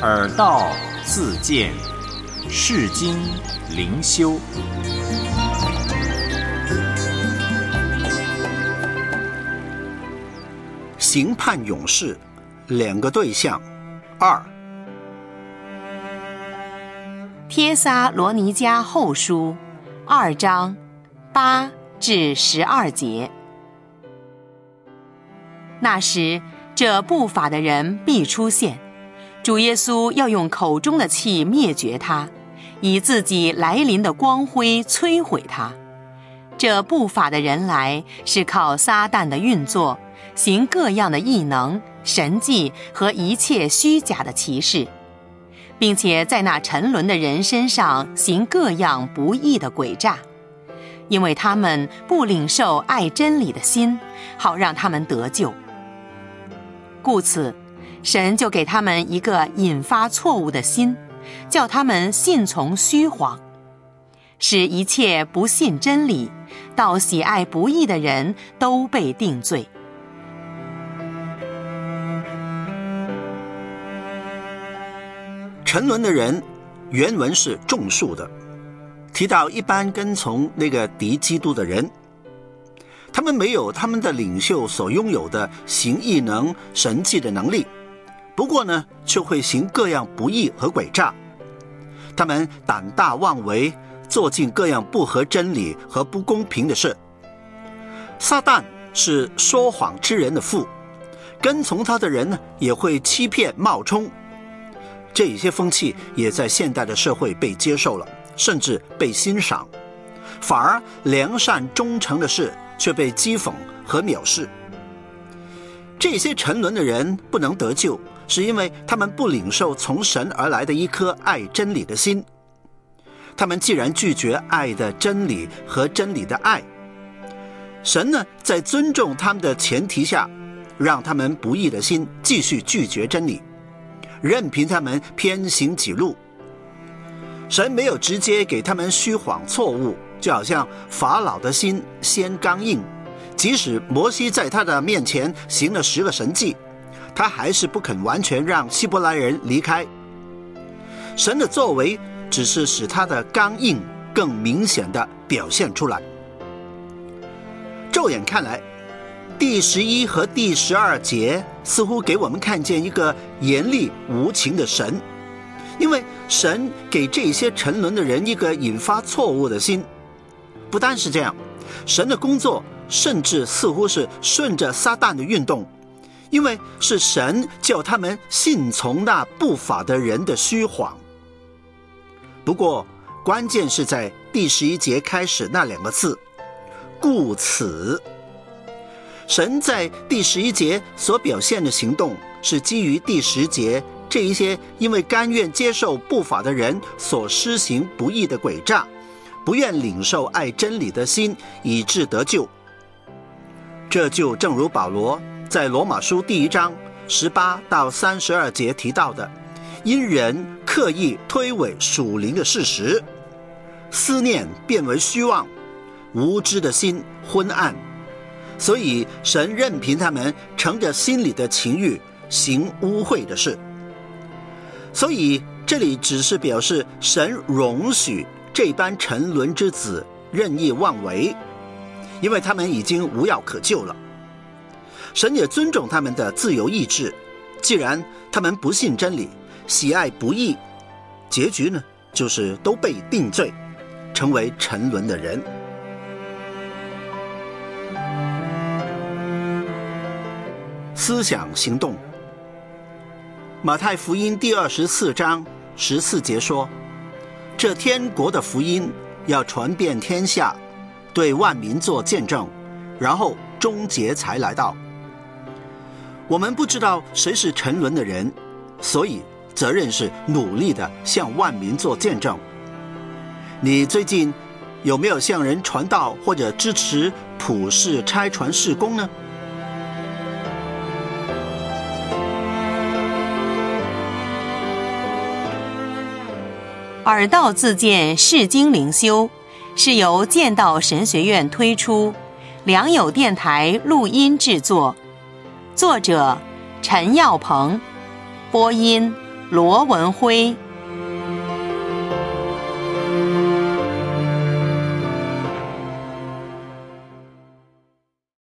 耳道自见，世经灵修。 刑判勇士两个对象2。 帖撒罗尼迦后书2章8至12节。那时，这不法的人必出现，主耶稣要用口中的气灭绝他，以自己来临的光辉摧毁他。这不法的人来，是靠撒旦的运作，行各样的异能、神迹和一切虚假的奇事，并且在那沉沦的人身上行各样不义的诡诈，因为他们不领受爱真理的心，好让他们得救。故此，神就给他们一个引发错误的心，叫他们信从虚谎，使一切不信真理、倒喜爱不义的人都被定罪。 沉沦的人原文是众数的，提到一般跟从那个敌基督的人，他们没有他们的领袖所拥有的行异能神迹的能力，不过呢，却会行各样不义和诡诈。他们胆大妄为，做尽各样不合真理和不公平的事。撒旦是说谎之人的父，跟从他的人呢，也会欺骗冒充。这些风气也在现代的社会被接受了，甚至被欣赏，反而良善忠诚的事却被讥讽和藐视。这些沉沦的人不能得救，是因为他们不领受从神而来的一颗爱真理的心。他们既然拒绝爱的真理和真理的爱，神呢，在尊重他们的前提下，让他们不义的心继续拒绝真理，任凭他们偏行己路。神没有直接给他们虚谎错误，就好像法老的心先刚硬，即使摩西在他的面前行了10个神迹，他还是不肯完全让希伯来人离开。神的作为只是使他的刚硬更明显地表现出来。骤眼看来，第11和第12节似乎给我们看见一个严厉无情的神，因为神给这些沉沦的人一个引发错误的心。不单是这样，神的工作甚至似乎是顺着撒旦的运动，因为是神叫他们信从那不法的人的虚谎。不过关键是在第11节开始那2个字，故此。神在第11节所表现的行动，是基于第10节这一些因为甘愿接受不法的人所施行不义的诡诈，不愿领受爱真理的心，以致得救。这就正如保罗在罗马书第1章18到32节提到的，因人刻意推诿属灵的事实，思念变为虚妄，无知的心昏暗，所以神任凭他们乘着心里的情欲行污秽的事。所以这里只是表示神容许这般沉沦之子任意妄为，因为他们已经无药可救了。神也尊重他们的自由意志，既然他们不信真理，喜爱不义，结局呢，就是都被定罪，成为沉沦的人。思想行动。马太福音第24章14节说，这天国的福音要传遍天下，对万民做见证，然后终结才来到。我们不知道谁是沉沦的人，所以责任是努力的向万民做见证。你最近有没有向人传道或者支持普世差传事工呢？ 耳道自见世经灵修是由剑道神学院推出，良友电台录音制作，作者陈耀鹏，播音罗文辉。